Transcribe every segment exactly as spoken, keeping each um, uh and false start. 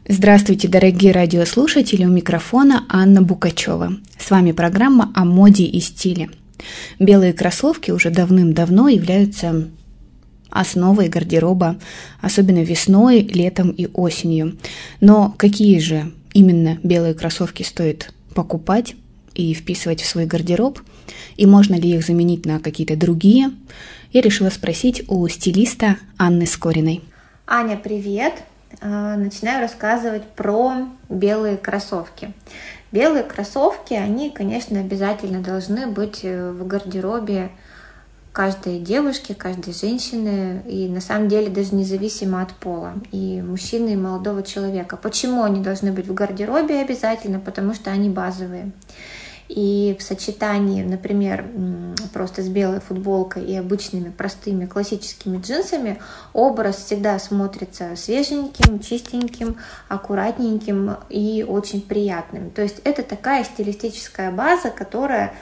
Здравствуйте, дорогие радиослушатели, у микрофона Анна Букачева. С вами программа о моде и стиле. Белые кроссовки уже давным-давно являются основой гардероба, особенно весной, летом и осенью. Но какие же именно белые кроссовки стоит покупать и вписывать в свой гардероб? И можно ли их заменить на какие-то другие? Я решила спросить у стилиста Анны Скориной. Аня, привет! Начинаю рассказывать про белые кроссовки. Белые кроссовки, они, конечно, обязательно должны быть в гардеробе каждой девушки, каждой женщины, и на самом деле даже независимо от пола, и мужчины, и молодого человека. Почему они должны быть в гардеробе обязательно? Потому что они базовые. И в сочетании, например, просто с белой футболкой и обычными простыми классическими джинсами образ всегда смотрится свеженьким, чистеньким, аккуратненьким и очень приятным. То есть это такая стилистическая база, которая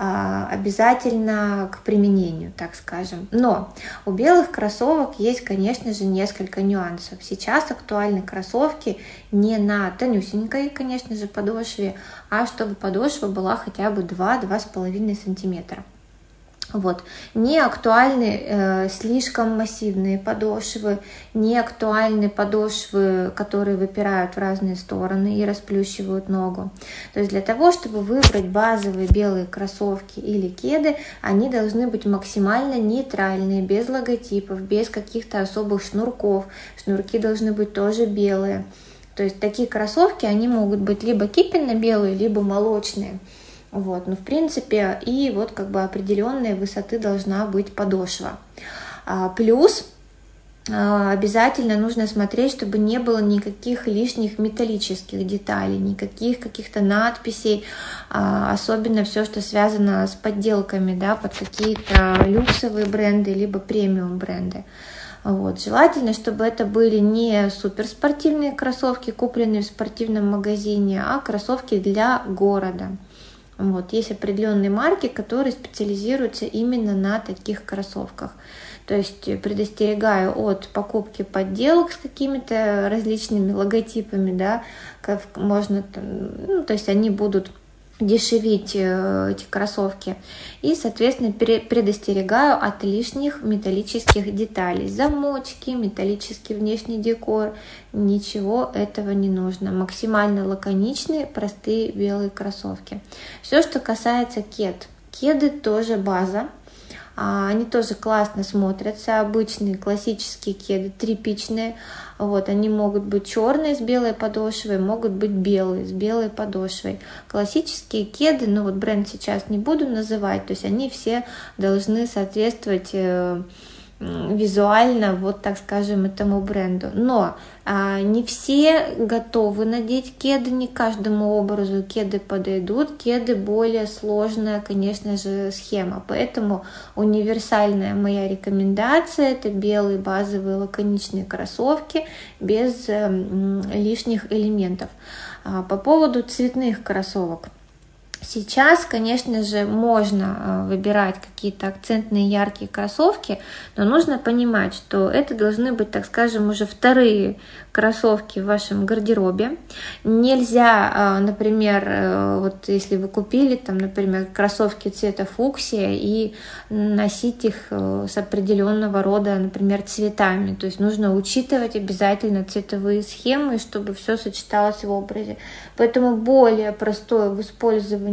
обязательно к применению, так скажем. Но у белых кроссовок есть, конечно же, несколько нюансов. Сейчас актуальны кроссовки не на тонюсенькой, конечно же, подошве, а чтобы подошва была хотя бы два-два с половиной сантиметра. Вот. Не актуальны э, слишком массивные подошвы, не актуальны подошвы, которые выпирают в разные стороны и расплющивают ногу. То есть для того, чтобы выбрать базовые белые кроссовки или кеды, они должны быть максимально нейтральные, без логотипов, без каких-то особых шнурков. Шнурки должны быть тоже белые. То есть такие кроссовки, они могут быть либо кипенно-белые, либо молочные. Вот, ну, в принципе, и вот как бы определенной высоты должна быть подошва. А, плюс а, обязательно нужно смотреть, чтобы не было никаких лишних металлических деталей, никаких каких-то надписей, а, особенно все, что связано с подделками, да, под какие-то люксовые бренды, либо премиум бренды. Вот. Желательно, чтобы это были не суперспортивные кроссовки, купленные в спортивном магазине, а кроссовки для города. Вот. Есть определенные марки, которые специализируются именно на таких кроссовках. То есть предостерегаю от покупки подделок с какими-то различными логотипами, да, как можно, ну, то есть они будут дешевить эти кроссовки. И, соответственно, предостерегаю от лишних металлических деталей. Замочки, металлический внешний декор. Ничего этого не нужно. Максимально лаконичные, простые белые кроссовки. Все, что касается кед. Кеды тоже база. Они тоже классно смотрятся. Обычные классические кеды, тряпичные. Вот, они могут быть черные с белой подошвой, могут быть белые с белой подошвой. Классические кеды, ну вот бренд сейчас не буду называть, то есть они все должны соответствовать э, визуально, вот так скажем, этому бренду. Но а, не все готовы надеть кеды, не каждому образу кеды подойдут. Кеды более сложная, конечно же, схема. Поэтому универсальная моя рекомендация — это белые базовые лаконичные кроссовки без э, лишних элементов. А, по поводу цветных кроссовок. Сейчас, конечно же, можно выбирать какие-то акцентные яркие кроссовки, но нужно понимать, что это должны быть, так скажем, уже вторые кроссовки в вашем гардеробе. Нельзя, например, вот если вы купили, там, например, кроссовки цвета фуксия и носить их с определенного рода, например, цветами. То есть нужно учитывать обязательно цветовые схемы, чтобы все сочеталось в образе. Поэтому более простое в использовании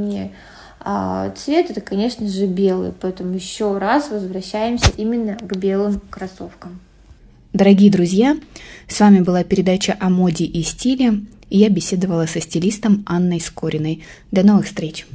а цвет — это, конечно же, белый, поэтому еще раз возвращаемся именно к белым кроссовкам. Дорогие друзья, с вами была передача о моде и стиле, и я беседовала со стилистом Анной Скориной. До новых встреч!